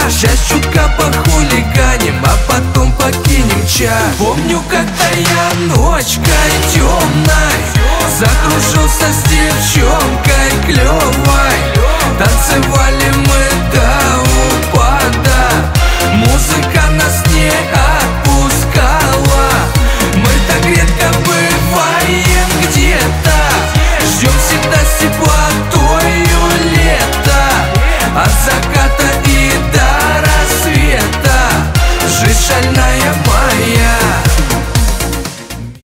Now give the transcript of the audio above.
Сейчас чутка похулиганим, а потом покинем чат. Помню, когда я ночкой темной закружился с девчонкой клёвой.